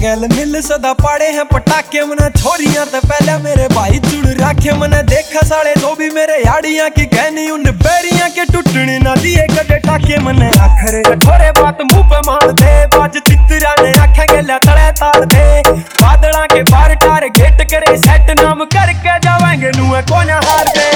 गैल मिल सदा पाड़े हैं पटाखे मने छोरियां ते पहले मेरे भाई जुड़ राखे मने देखा साले जो भी मेरे याड़ियां की कहनी उन बैरियां के टूटने ना दिए कदे टाके मने आखरे थोड़े बात मुंह पे मार दे बाज चित्रा ने आंखें गेला तले तार दे बादला के बार टारगेट करे सेट नाम करके जावेंगे नुए कोन हार दे।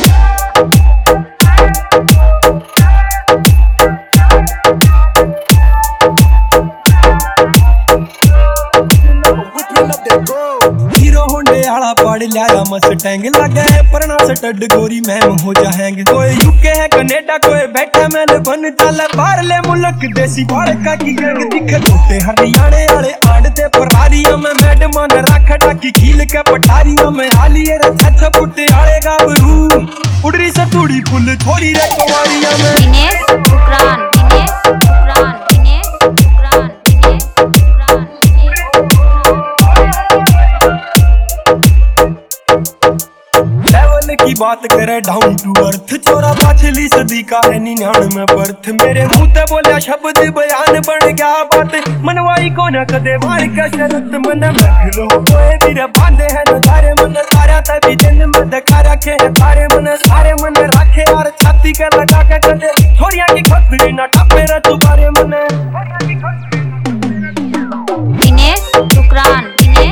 पढ़ लिया मस्टैंग लगे परना स्टड गोरी मैम हो जाएंगे कोई यूके है कनाडा कोई बैठा मेलबर्न चल बाहर ले मुल्क देसी बाड़का की गंग दिखे टूटे हरियाणे वाले आड़ते परारियां में मैडम ने रख डाकी खील के पठारियां में हालिए रे छछ पुट्टे आले गाबरू उड़री से टूड़ी फुल छोरी रे कुमारियां में दिनेश शुक्रान की बात करे डाउन टू अर्थ छोरा पाछली सदी का है 99 बर्थ मेरे मुंह ते बोलिया शब्द बयान बन गया बात मनवाई को न कदे मार का शरत मन रख लो कोई तेरे बांधे है न तारे मन तारा तभी दिन में धक्का रखे है तारे मन सारे मन रखे और छाती के लगा के कदे छोरियां की खतरी न टपे रे तुम्हारे मन दिनेश शुक्रान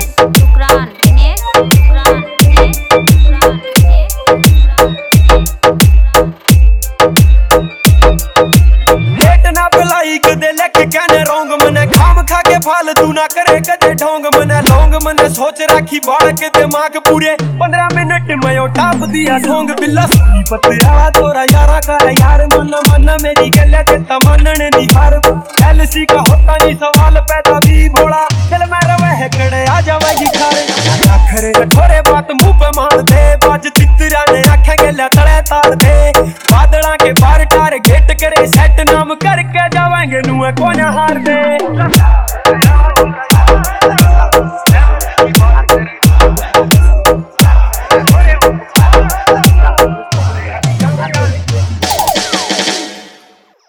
कदे लेके कहने रोंग मने खाम खा के फालतू ना करे कदे ढोंग मने लोंग मने सोच राखी बाड़ के दिमाग पूरे 15 मिनट में ओ टाप दिया सोंग बिल्ला सोनी पतिया तोरा यारा कर यार मन मेरी गले ते तमन्ने दी हार एलसी का होता नहीं सवाल पैदा भी भोला चल मैं रवे है कड़े आ जावेगी खारे आखरे थोड़े बात मुंह पे मार दे बाज चित्रा ने आंखें गेला तले तार दे बादला के बार टारगेट करे सेट नाम करके जावेंगे नुए कोन हार दे।